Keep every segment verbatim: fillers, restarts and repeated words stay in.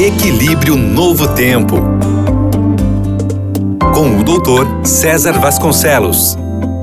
Equilíbrio Novo Tempo, com o doutor César Vasconcelos.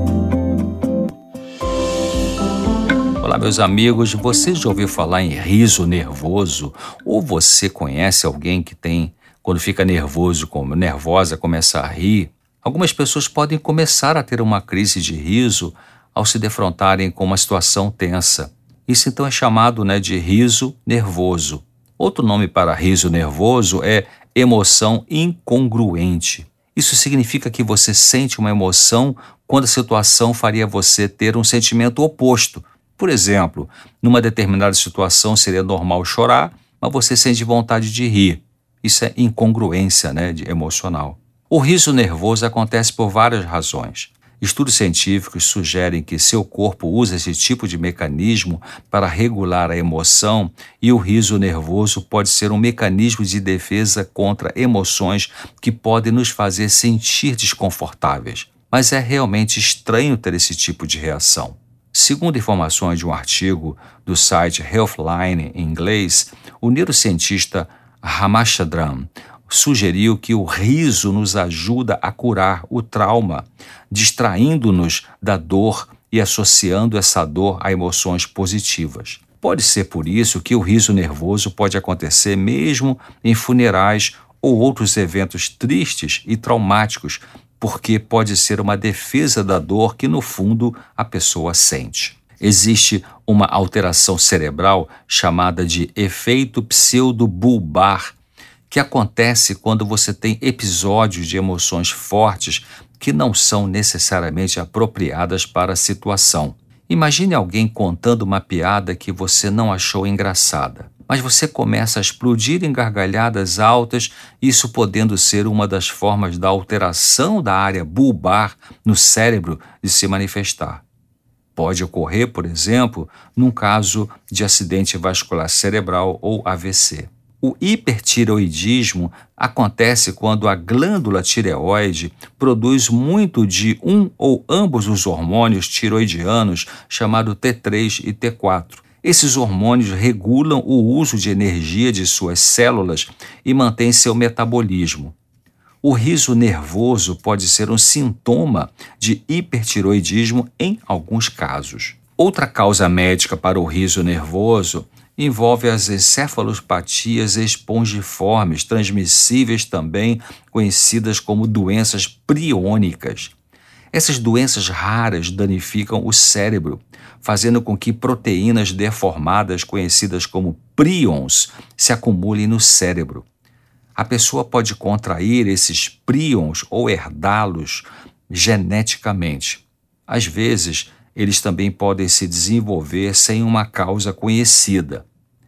Olá, meus amigos, você já ouviu falar em riso nervoso? Ou você conhece alguém que tem, quando fica nervoso, como nervosa, começa a rir? Algumas pessoas podem começar a ter uma crise de riso ao se defrontarem com uma situação tensa. Isso então é chamado, né, de riso nervoso. Outro nome para riso nervoso é emoção incongruente. Isso significa que você sente uma emoção quando a situação faria você ter um sentimento oposto. Por exemplo, numa determinada situação seria normal chorar, mas você sente vontade de rir. Isso é incongruência, né, de emocional. O riso nervoso acontece por várias razões. Estudos científicos sugerem que seu corpo usa esse tipo de mecanismo para regular a emoção e o riso nervoso pode ser um mecanismo de defesa contra emoções que podem nos fazer sentir desconfortáveis. Mas é realmente estranho ter esse tipo de reação. Segundo informações de um artigo do site Healthline em inglês, o neurocientista Ramachandran sugeriu que o riso nos ajuda a curar o trauma, distraindo-nos da dor e associando essa dor a emoções positivas. Pode ser por isso que o riso nervoso pode acontecer mesmo em funerais ou outros eventos tristes e traumáticos, porque pode ser uma defesa da dor que, no fundo, a pessoa sente. Existe uma alteração cerebral chamada de efeito pseudobulbar, que acontece quando você tem episódios de emoções fortes que não são necessariamente apropriadas para a situação. Imagine alguém contando uma piada que você não achou engraçada, mas você começa a explodir em gargalhadas altas, isso podendo ser uma das formas da alteração da área bulbar no cérebro de se manifestar. Pode ocorrer, por exemplo, num caso de acidente vascular cerebral ou A V C. O hipertireoidismo acontece quando a glândula tireoide produz muito de um ou ambos os hormônios tiroidianos, chamados T três e T quatro. Esses hormônios regulam o uso de energia de suas células e mantêm seu metabolismo. O riso nervoso pode ser um sintoma de hipertireoidismo em alguns casos. Outra causa médica para o riso nervoso envolve as encefalopatias espongiformes, transmissíveis também conhecidas como doenças priônicas. Essas doenças raras danificam o cérebro, fazendo com que proteínas deformadas, conhecidas como príons, se acumulem no cérebro. A pessoa pode contrair esses príons ou herdá-los geneticamente. Às vezes, eles também podem se desenvolver sem uma causa conhecida.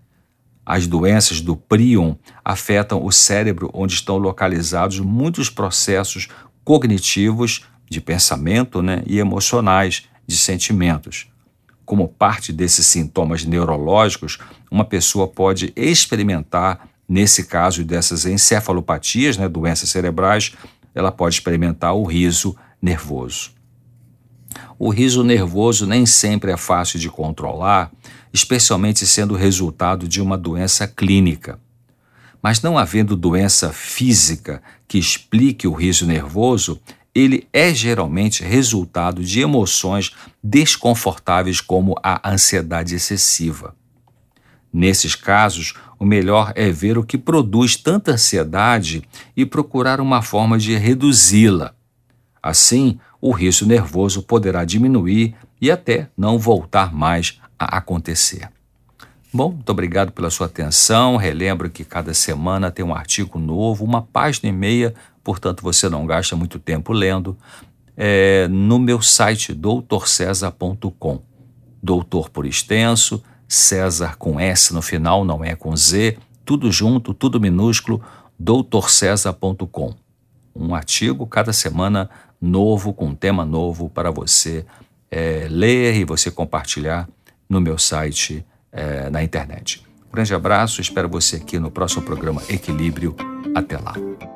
As doenças do príon afetam o cérebro, onde estão localizados muitos processos cognitivos de pensamento, né, e emocionais de sentimentos. Como parte desses sintomas neurológicos, uma pessoa pode experimentar, nesse caso dessas encefalopatias, né, doenças cerebrais, ela pode experimentar o riso nervoso. O riso nervoso nem sempre é fácil de controlar, especialmente sendo resultado de uma doença clínica. Mas não havendo doença física que explique o riso nervoso, ele é geralmente resultado de emoções desconfortáveis como a ansiedade excessiva. Nesses casos, o melhor é ver o que produz tanta ansiedade e procurar uma forma de reduzi-la. Assim, o riso nervoso poderá diminuir e até não voltar mais a acontecer. Bom, muito obrigado pela sua atenção. Relembro que cada semana tem um artigo novo, uma página e meia, portanto você não gasta muito tempo lendo, é, no meu site doutor césar ponto com. Doutor por extenso, César com S no final, não é com Z, tudo junto, tudo minúsculo, doutor césar ponto com. Um artigo cada semana novo, com um tema novo para você é, ler e você compartilhar no meu site é, na internet. Um grande abraço, espero você aqui no próximo programa Equilíbrio. Até lá.